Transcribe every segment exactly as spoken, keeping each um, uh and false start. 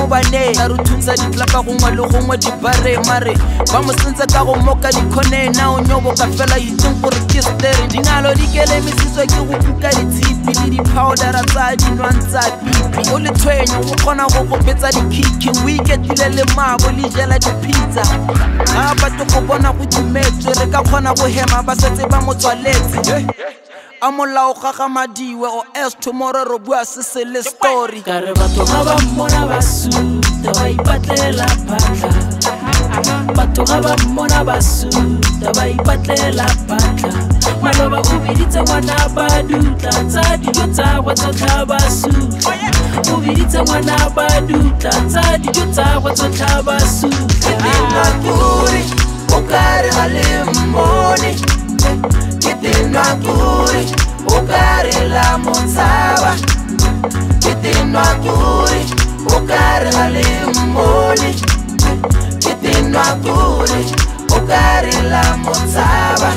bane a re thuntsa ditlapa gongwe le gongwe dibare mare ba mo sentse ka go moka dikhone na o nyobo ka fela itseng gore ke stere dingalo di kelemisitswe ke go kuka ditshipi le di-powdera tsa dinwang tsa pipi o le tshwenyo go kgona go go betsa dikiki o iketile le mabo le jela dipizza ga batho go bona go dumetswe re ka kgona go hema ba setse ba mo tswaletse a molao gagamadiwe o es tomorrow ro bua se se le story ka re batho ga ba mmona ba suta ba ipatlela phatla batho ga ba mmona ba suta ba ipatlela phatla maloba o biditse ngwana ba dutla tsa dijo tsa go tsotlha ba suta o biditse ngwana ba dutla tsa dijo tsa go tsotlha ba suta makuri o kare ga le mmone Kitinwa kuri, ukari la motsaba Kitinwa kuri, ukari la limoni Kitinwa kuri, ukari la motsaba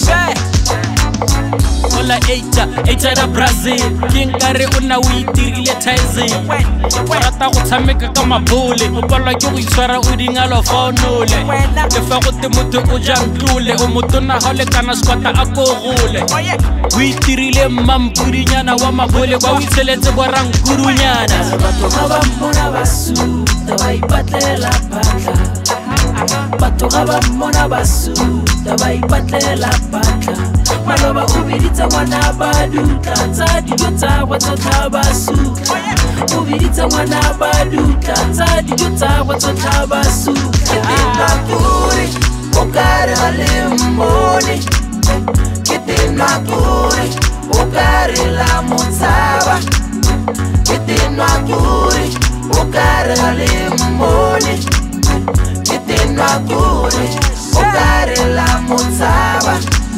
Ola eita, eita da Brazil Kinkari una uitirile Taizin Rata go tshameka ka mabole O palwa ke go itshwara o dingalo fa o nole Le fa go te motho o jang tlole O motona ga o lekana skwata a ko gole O itirile mmampudinyana wa mabole Ba o itsheletse borang kurunyana Batho ga ba mmona ba suta ba ipatlela phatla Batho ga ba mmona ba suta ba ipatlela phatla Maloba o biditse ngwana ba dutla tsa dijo tsa go tsotlha ba suta O biditse ngwana ba dutla tsa dijo tsa go tsotlha ba suta Kitinwa kuri, ukari ga limoni Kitinwa kuri, ukari la motsaba Kitinwa kuri, ukari ga limoni Kitinwa kuri, ukari la motsaba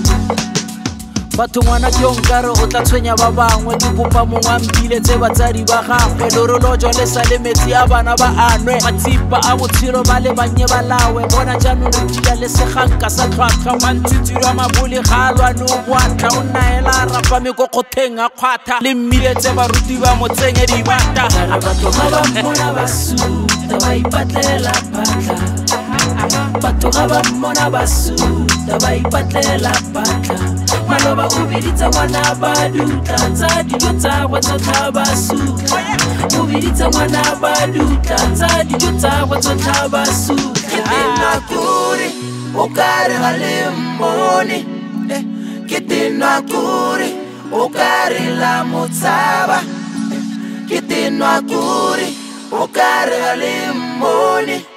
Batho ngwana ke onkare o tla tshwenya ba bangwe di bopa mongwe mbile tse batsadi ba gagwe lorolojo le sa le metsi a bana ba anwe matsipa a botshelo ba le bannye ba lawe bona jaanong re dila le seganka sa tlhwatlhwa mantshitsiri wa mabole ga a lwane o boatla o nnaela a rapa mekokgotheng a kgwatha le mmile tse baruti ba mo tsenye dibata batho ga ba mmona ba suta ba ipatlela phatla batho ga ba mmona ba suta ba ipatlela phatla maloba o biditse ngwana ba dutla tsa dijo tsa go tsotlha ba suta o biditse ngwana ba dutla tsa dijo tsa go tsotlha ba suta Kitinwa kuri, ukari ga limoni Kitinwa kuri, ukari la motsaba Kitinwa kuri, ukari ga limoni